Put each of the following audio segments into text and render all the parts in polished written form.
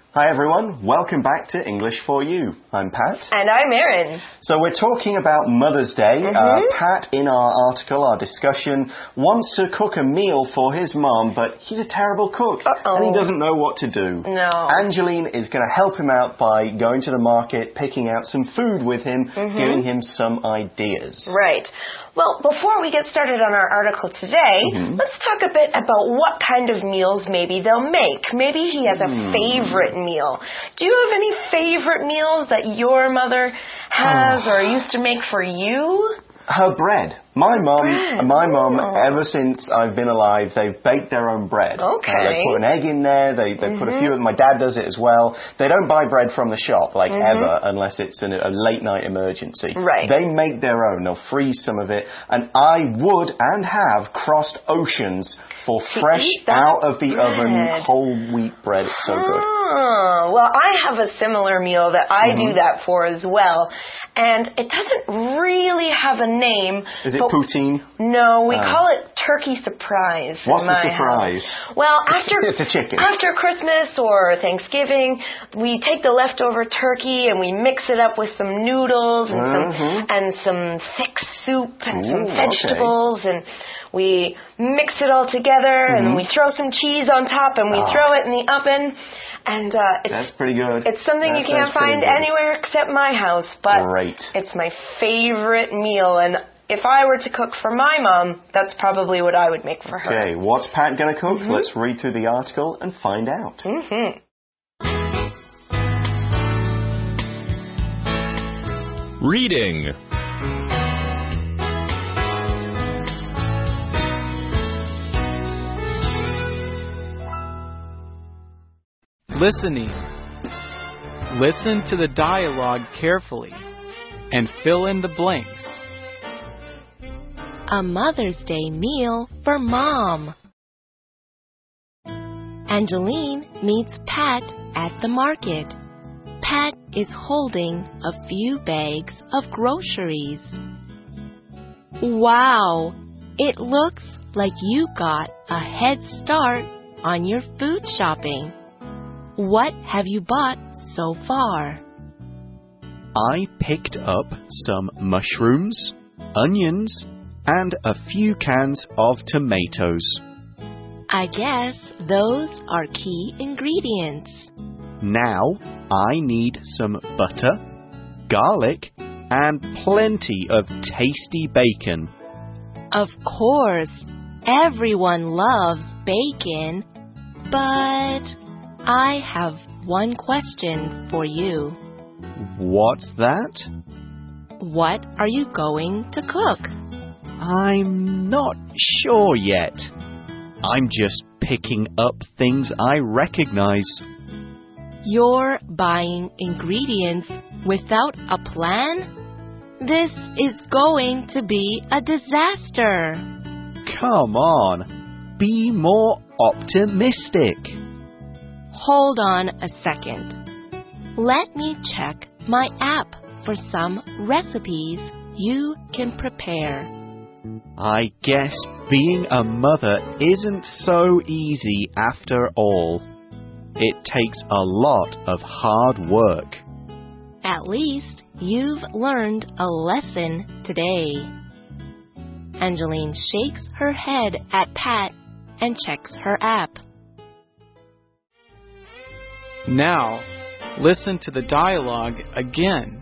Hi everyone, welcome back to English for You. I'm Pat. And I'm Erin. So we're talking about Mother's Day. Pat, in our article, our discussion, wants to cook a meal for his mom, but he's a terrible cook and he doesn't know what to do. No. Angeline is going to help him out by going to the market, picking out some food with him, giving him some ideas. Right. Well, before we get started on our article today, let's talk a bit about what kind of meals maybe they'll make. Maybe he has a favorite meal. Do you have any favorite meals that your mother has or used to make for you? Her bread. My mum, ever since I've been alive, they've baked their own bread. Okay. They put an egg in there, they put a few, my dad does it as well. They don't buy bread from the shop, ever, unless it's a late night emergency. Right. They make their own, they'll freeze some of it, and I would and have crossed oceans for fresh out of the oven whole wheat bread. It's so good. Well, I have a similar meal that I do that for as well. And it doesn't really have a name. Is it poutine? No, we call it turkey surprise. What's the surprise? Well, it's a chicken. After Christmas or Thanksgiving, we take the leftover turkey and we mix it up with some noodles and some thick soup and some vegetables and we mix it all together and we throw some cheese on top and we throw it in the oven. And that's pretty good. It's something you can't find anywhere except my house, but it's my favorite meal. And if I were to cook for my mom, that's probably what I would make for her. Okay, what's Pat going to cook? Let's read through the article and find out. Reading. Listening. Listen to the dialogue carefully and fill in the blanks. A Mother's Day meal for Mom. Angeline meets Pat at the market. Pat is holding a few bags of groceries. Wow! It looks like you got a head start on your food shopping. What have you bought so far? I picked up some mushrooms, onions, and a few cans of tomatoes. I guess those are key ingredients. Now I need some butter, garlic, and plenty of tasty bacon. Of course, everyone loves bacon, but I have one question for you. What's that? What are you going to cook? I'm not sure yet. I'm just picking up things I recognize. You're buying ingredients without a plan? This is going to be a disaster. Come on, be more optimistic. Hold on a second. Let me check my app for some recipes you can prepare. I guess being a mother isn't so easy after all. It takes a lot of hard work. At least you've learned a lesson today. Angeline shakes her head at Pat and checks her app. Now, listen to the dialogue again.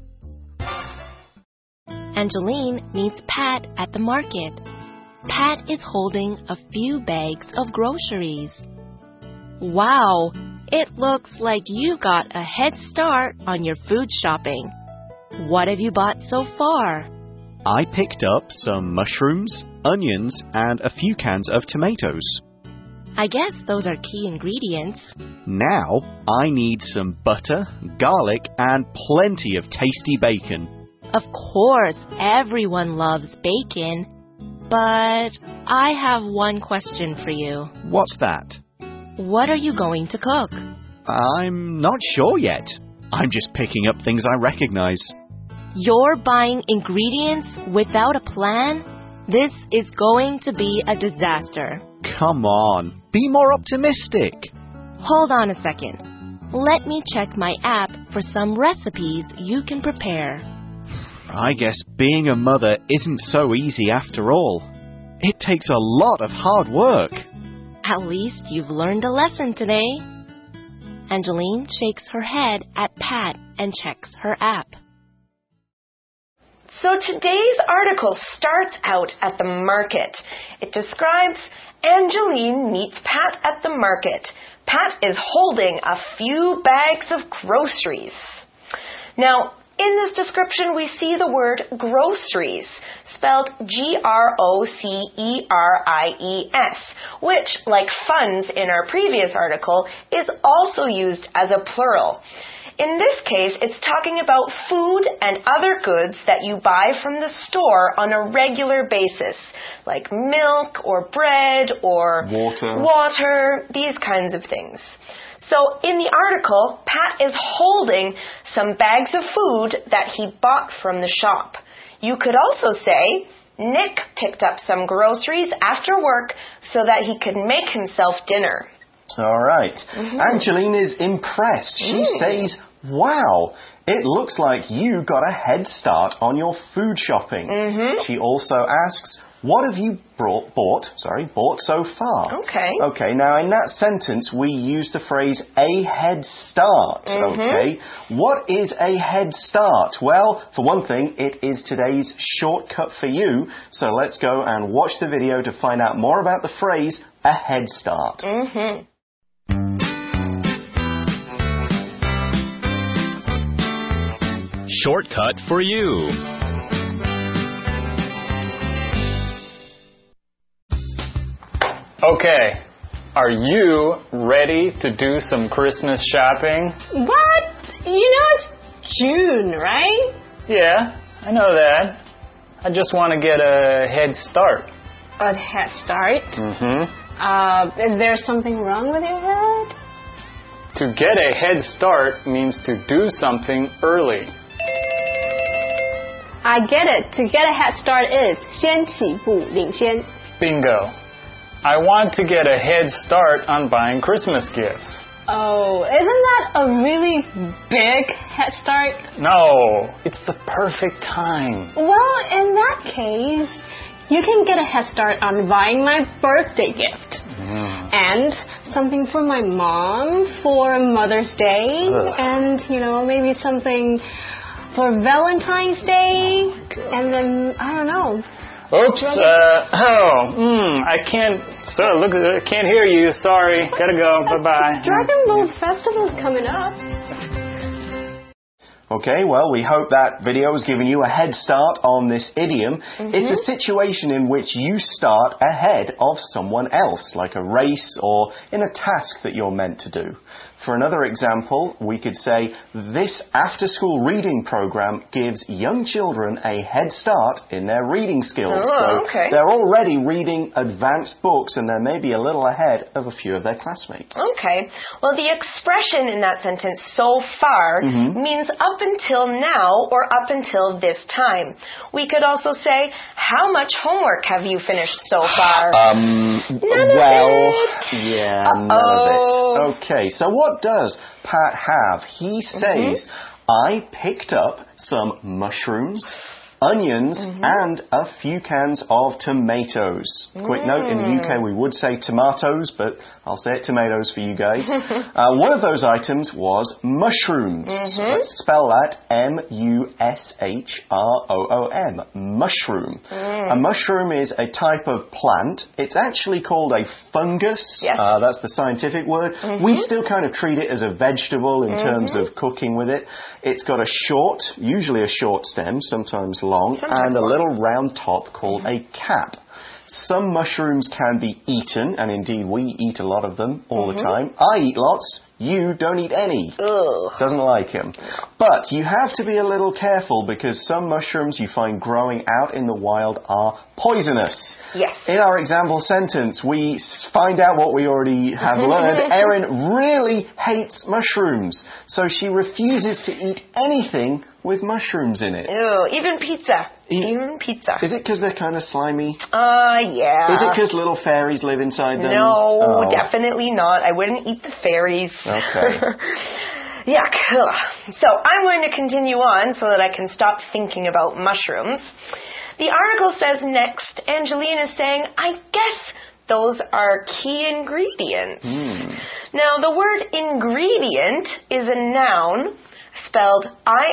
Angeline meets Pat at the market. Pat is holding a few bags of groceries. Wow, it looks like you got a head start on your food shopping. What have you bought so far? I picked up some mushrooms, onions, and a few cans of tomatoes. I guess those are key ingredients. Now I need some butter, garlic, and plenty of tasty bacon. Of course, everyone loves bacon, but I have one question for you. What's that? What are you going to cook? I'm not sure yet. I'm just picking up things I recognize. You're buying ingredients without a plan? This is going to be a disaster. Come on, be more optimistic. Hold on a second. Let me check my app for some recipes you can prepare. I guess being a mother isn't so easy after all. It takes a lot of hard work. At least you've learned a lesson today. Angeline shakes her head at Pat and checks her app. So today's article starts out at the market. It describes Angeline meets Pat at the market. Pat is holding a few bags of groceries. Now, in this description, we see the word groceries, spelled Groceries, which, like funds in our previous article, is also used as a plural. In this case, it's talking about food and other goods that you buy from the store on a regular basis, like milk or bread or water, these kinds of things. So in the article, Pat is holding some bags of food that he bought from the shop. You could also say, Nick picked up some groceries after work so that he could make himself dinner. All right. Angeline is impressed. She says, wow, it looks like you got a head start on your food shopping. She also asks, what have you bought so far? Okay, now in that sentence, we use the phrase a head start. Okay, what is a head start? Well, for one thing, it is today's shortcut for you. So let's go and watch the video to find out more about the phrase a head start. Shortcut for you. Okay, are you ready to do some Christmas shopping? What? You know it's June, right? Yeah, I know that. I just want to get a head start. A head start? Is there something wrong with your head? To get a head start means to do something early. I get it. To get a head start is 先起步领先. Bingo. I want to get a head start on buying Christmas gifts. Oh, isn't that a really big head start? No, it's the perfect time. Well, in that case, you can get a head start on buying my birthday gift. And something for my mom for Mother's Day. And, maybe something for Valentine's Day. And then, I don't know. Oops, I can't hear you, sorry, gotta go, bye-bye. Dragon Boat Festival's coming up. Okay, well, we hope that video has given you a head start on this idiom. It's a situation in which you start ahead of someone else, like a race or in a task that you're meant to do. For another example, we could say, this after-school reading program gives young children a head start in their reading skills. They're already reading advanced books and they're maybe a little ahead of a few of their classmates. Okay. Well, the expression in that sentence, so far, means up until now or up until this time. We could also say, how much homework have you finished so far? None of it. Okay, so what does Pat have? He says, I picked up some mushrooms, onions, and a few cans of tomatoes. Quick note, in the UK we would say tomatoes, but I'll say it tomatoes for you guys. One of those items was mushrooms. Let's spell that M-U-S-H-R-O-O-M. Mushroom. A mushroom is a type of plant. It's actually called a fungus. That's the scientific word. We still kind of treat it as a vegetable in terms of cooking with it. It's got a short, usually a short stem, sometimes long, and a little round top called a cap. Some mushrooms can be eaten, and indeed we eat a lot of them all the time. I eat lots. You don't eat any. Doesn't like them. But you have to be a little careful because some mushrooms you find growing out in the wild are poisonous. In our example sentence, we find out what we already have learned. Erin really hates mushrooms, so she refuses to eat anything with mushrooms in it. Ew, even pizza. Even pizza. Is it because they're kind of slimy? Yeah. Is it because little fairies live inside them? No, definitely not. I wouldn't eat the fairies. Okay. Yuck. So I'm going to continue on so that I can stop thinking about mushrooms. The article says next, Angeline is saying, I guess those are key ingredients. Now, the word ingredient is a noun spelled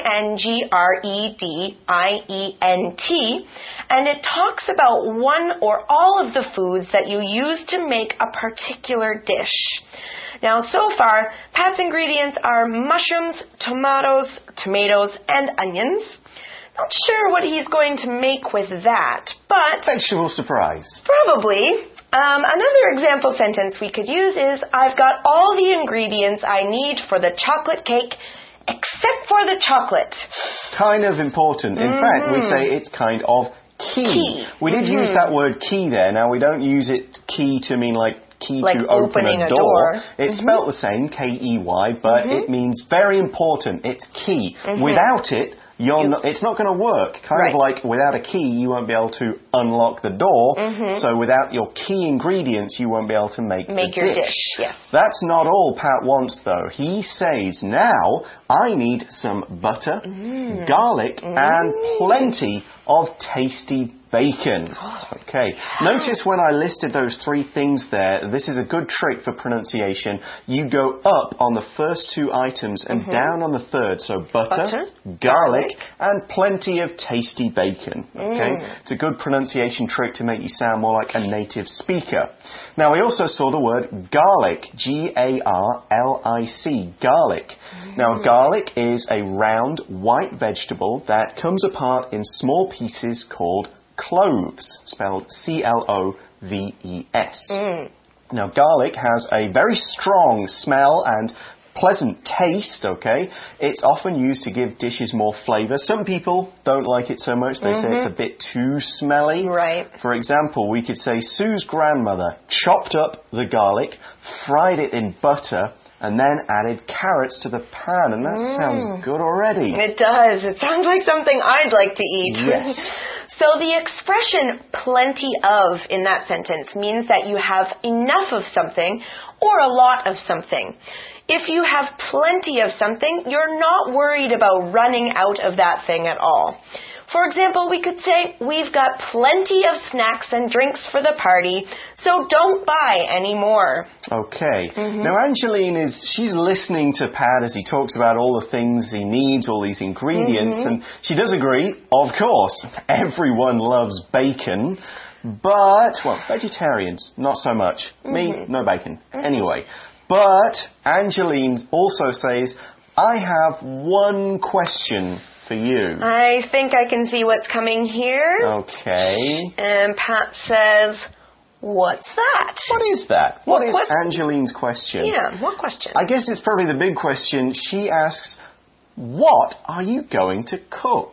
I-N-G-R-E-D-I-E-N-T, and it talks about one or all of the foods that you use to make a particular dish. Now, so far, Pat's ingredients are mushrooms, tomatoes, and onions. Not sure what he's going to make with that, but... Vegetable surprise. Probably. Another example sentence we could use is, I've got all the ingredients I need for the chocolate cake, except for the chocolate. Kind of important. In fact, we say it's kind of key. We did use that word key there. Now, we don't use it key to mean like key like to open a door. It's spelled the same, K-E-Y, but it means very important. It's key. Without it, it's not going to work. Kind of like without a key, you won't be able to unlock the door. So without your key ingredients, you won't be able to make your dish. Yes. That's not all Pat wants, though. He says, now I need some butter, garlic, and plenty of tasty bacon. Okay. Notice when I listed those three things there, this is a good trick for pronunciation. You go up on the first two items and down on the third. So butter, garlic, and plenty of tasty bacon. Okay. It's a good pronunciation trick to make you sound more like a native speaker. Now, we also saw the word garlic. G-A-R-L-I-C. Garlic. Now, garlic is a round white vegetable that comes apart in small pieces called cloves, spelled C-L-O-V-E-S. Now, garlic has a very strong smell and pleasant taste, okay? It's often used to give dishes more flavor. Some people don't like it so much. They say it's a bit too smelly. Right. For example, we could say Sue's grandmother chopped up the garlic, fried it in butter, and then added carrots to the pan, and that sounds good already. It does. It sounds like something I'd like to eat. Yes. So the expression plenty of in that sentence means that you have enough of something or a lot of something. If you have plenty of something, you're not worried about running out of that thing at all. For example, we could say, we've got plenty of snacks and drinks for the party, so don't buy any more. Okay. Now, Angeline she's listening to Pat as he talks about all the things he needs, all these ingredients, and she does agree, of course, everyone loves bacon, but, well, vegetarians, not so much. Me, no bacon. Anyway, but Angeline also says, I have one question for you. I think I can see what's coming here. Okay. And Pat says, what's that? What is that? What is Angeline's question? Yeah, what question? I guess it's probably the big question. She asks, what are you going to cook?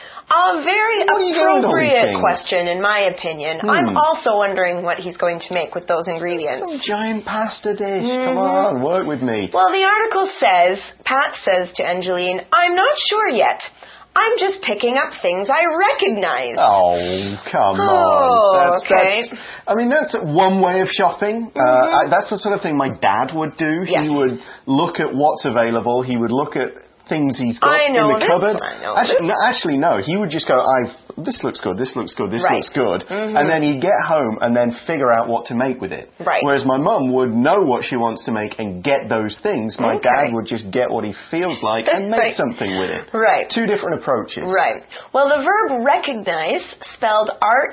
A very appropriate question, in my opinion. I'm also wondering what he's going to make with those ingredients. Some giant pasta dish. Come on, work with me. Well, the article says, Pat says to Angeline, I'm not sure yet. I'm just picking up things I recognize. Oh, come on. That's one way of shopping. That's the sort of thing my dad would do. Yes. He would look at what's available. He would look at things he's got in the cupboard. Actually, no. He would just go, this looks good, this looks good, this looks good. And then he'd get home and then figure out what to make with it. Right. Whereas my mum would know what she wants to make and get those things. My dad would just get what he feels like and make something with it. Right. Two different approaches. Right. Well, the verb recognize, spelled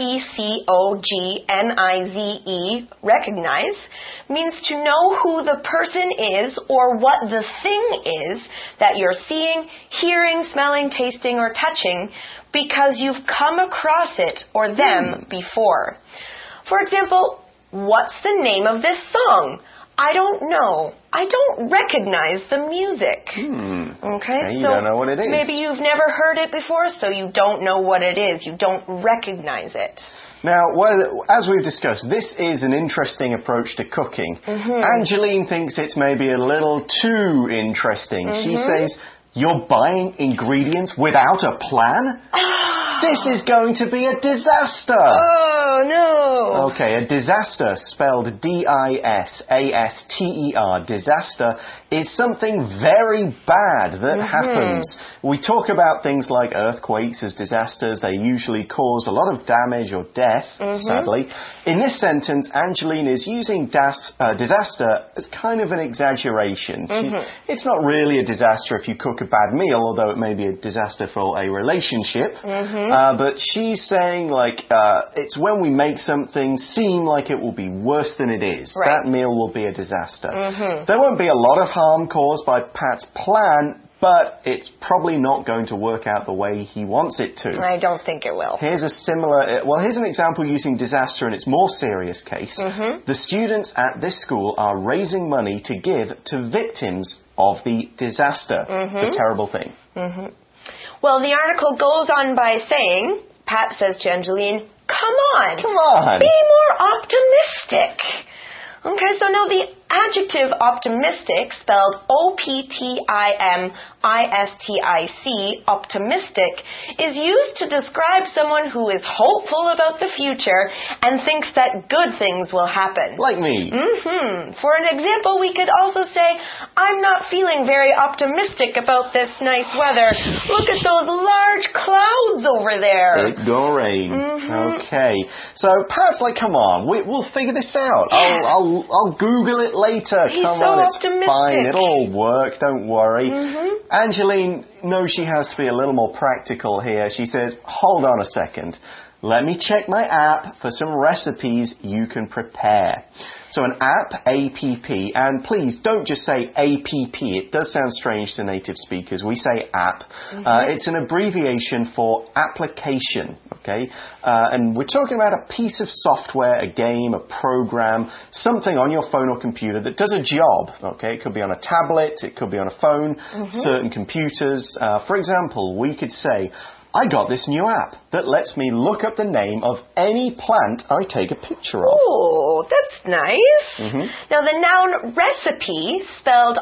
R-E-C-O-G-N-I-Z-E, recognize, means to know who the person is or what the thing is that you're seeing, hearing, smelling, tasting, or touching because you've come across it or them before. For example, what's the name of this song? I don't know. I don't recognize the music. Okay, you don't know what it is. Maybe you've never heard it before, so you don't know what it is. You don't recognize it. Now, as we've discussed, this is an interesting approach to cooking. Angeline thinks it's maybe a little too interesting. She says, you're buying ingredients without a plan? This is going to be a disaster. Oh, no. Okay, a disaster, spelled D-I-S-A-S-T-E-R, disaster, is something very bad that happens. We talk about things like earthquakes as disasters. They usually cause a lot of damage or death, sadly. In this sentence, Angeline is using disaster as kind of an exaggeration. It's not really a disaster if you cook a bad meal, although it may be a disaster for a relationship. But she's saying, like, it's when we make something seem like it will be worse than it is. Right. That meal will be a disaster. There won't be a lot of harm caused by Pat's plan, but it's probably not going to work out the way he wants it to. I don't think it will. Here's an example using disaster in its more serious case. The students at this school are raising money to give to victims of the disaster, the terrible thing. Well, the article goes on by saying, Pat says to Angeline, come on. Be more optimistic. Okay, so now the adjective optimistic, spelled O-P-T-I-M-I-S-T-I-C, optimistic, is used to describe someone who is hopeful about the future and thinks that good things will happen. Like me. For an example, we could also say, I'm not feeling very optimistic about this nice weather. Look at those large clouds over there. It's gonna rain. Okay. So Pat's like, come on, we'll figure this out. I'll Google it later. He's Come so on, it's optimistic. fine. It'll all work. Don't worry. Angeline knows she has to be a little more practical here. She says, hold on a second. Let me check my app for some recipes you can prepare. So an app, A-P-P, and please don't just say A-P-P. It does sound strange to native speakers. We say app. It's an abbreviation for application, okay? And we're talking about a piece of software, a game, a program, something on your phone or computer that does a job, okay? It could be on a tablet, it could be on a phone, certain computers. For example, we could say, I got this new app that lets me look up the name of any plant I take a picture of. Oh, that's nice. Now, the noun recipe, spelled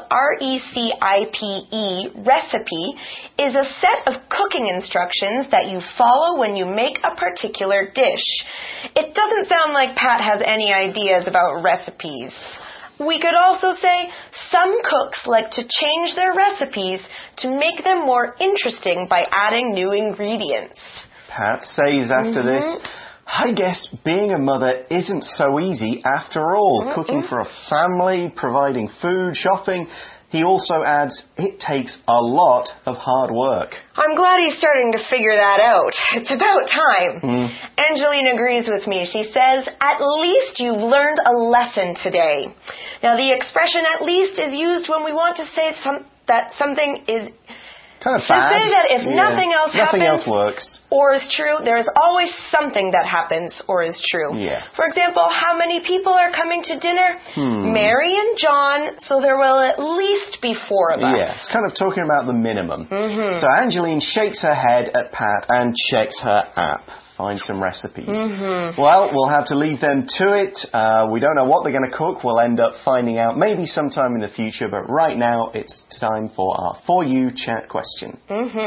R-E-C-I-P-E, recipe, is a set of cooking instructions that you follow when you make a particular dish. It doesn't sound like Pat has any ideas about recipes. We could also say some cooks like to change their recipes to make them more interesting by adding new ingredients. Pat says after this, I guess being a mother isn't so easy after all. Cooking for a family, providing food, shopping. He also adds, it takes a lot of hard work. I'm glad he's starting to figure that out. It's about time. Angeline agrees with me. She says, at least you've learned a lesson today. Now, the expression at least is used when we want to say that something is kind of bad. To say that if nothing else happens, nothing else works, or is true, there is always something that happens or is true. For example, how many people are coming to dinner? Mary and John, so there will at least be 4 of us. It's kind of talking about the minimum. So Angeline shakes her head at Pat and checks her app. Find some recipes. Well, we'll have to leave them to it. We don't know what they're going to cook. We'll end up finding out maybe sometime in the future, but right now it's time for our For You Chat question.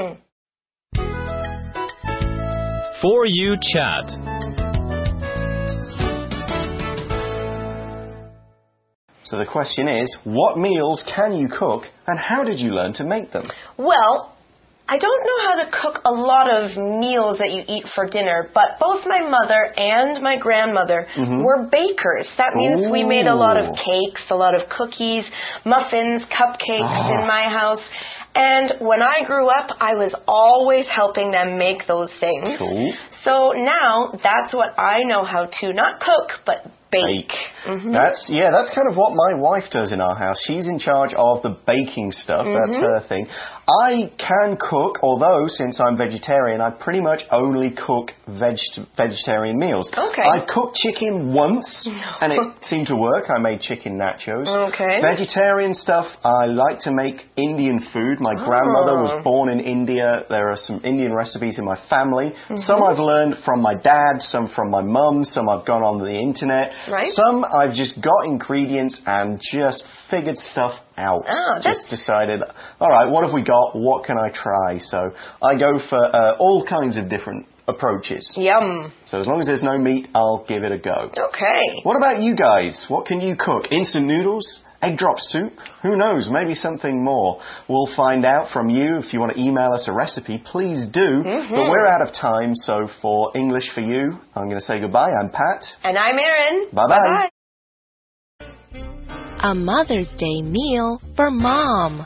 For You Chat. So the question is, what meals can you cook and how did you learn to make them? Well, I don't know how to cook a lot of meals that you eat for dinner, but both my mother and my grandmother were bakers. That means we made a lot of cakes, a lot of cookies, muffins, cupcakes in my house. And when I grew up, I was always helping them make those things. So now that's what I know how to, not cook, but bake. That's kind of what my wife does in our house. She's in charge of the baking stuff. That's her thing. I can cook, although since I'm vegetarian, I pretty much only cook vegetarian meals. I've cooked chicken once, and it seemed to work. I made chicken nachos. Vegetarian stuff, I like to make Indian food. My grandmother was born in India. There are some Indian recipes in my family. Some I've learned from my dad, some from my mum, some I've gone on the internet. Right. Some I've just got ingredients and just figured stuff out. Just decided, all right, what have we got? What can I try? So I go for all kinds of different approaches. Yum. So as long as there's no meat, I'll give it a go. Okay. What about you guys? What can you cook? Instant noodles? Egg drop soup? Who knows? Maybe something more. We'll find out from you. If you want to email us a recipe, please do. But we're out of time, so for English for You, I'm going to say goodbye. I'm Pat. And I'm Erin. Bye-bye. A Mother's Day meal for Mom.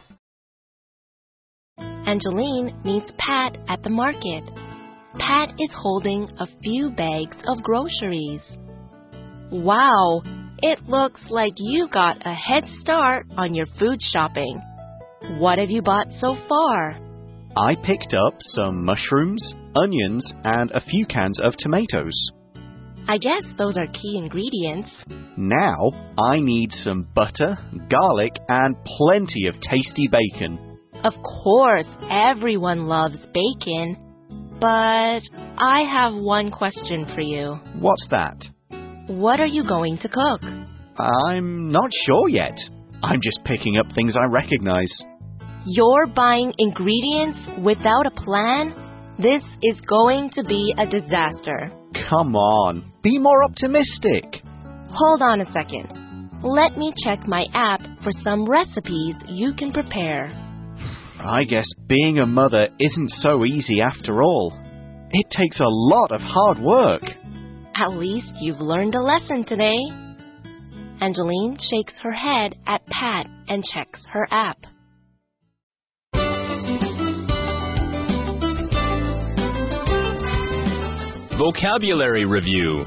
Angeline meets Pat at the market. Pat is holding a few bags of groceries. Wow, it looks like you got a head start on your food shopping. What have you bought so far? I picked up some mushrooms, onions, and a few cans of tomatoes. I guess those are key ingredients. Now I need some butter, garlic, and plenty of tasty bacon. Of course, everyone loves bacon. But I have one question for you. What's that? What are you going to cook? I'm not sure yet. I'm just picking up things I recognize. You're buying ingredients without a plan? This is going to be a disaster. Come on, be more optimistic. Hold on a second. Let me check my app for some recipes you can prepare. I guess being a mother isn't so easy after all. It takes a lot of hard work. At least you've learned a lesson today. Angeline shakes her head at Pat and checks her app. Vocabulary Review.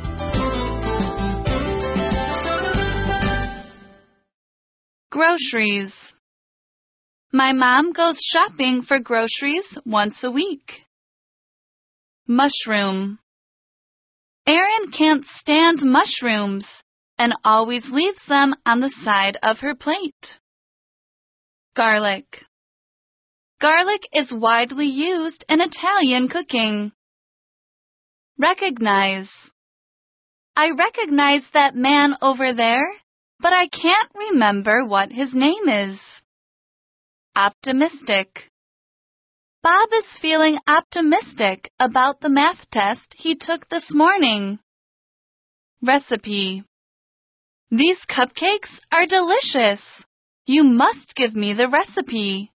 Groceries. My mom goes shopping for groceries once a week. Mushroom. Erin can't stand mushrooms and always leaves them on the side of her plate. Garlic. Garlic is widely used in Italian cooking. Recognize. I recognize that man over there, but I can't remember what his name is. Optimistic. Bob is feeling optimistic about the math test he took this morning. Recipe. These cupcakes are delicious. You must give me the recipe.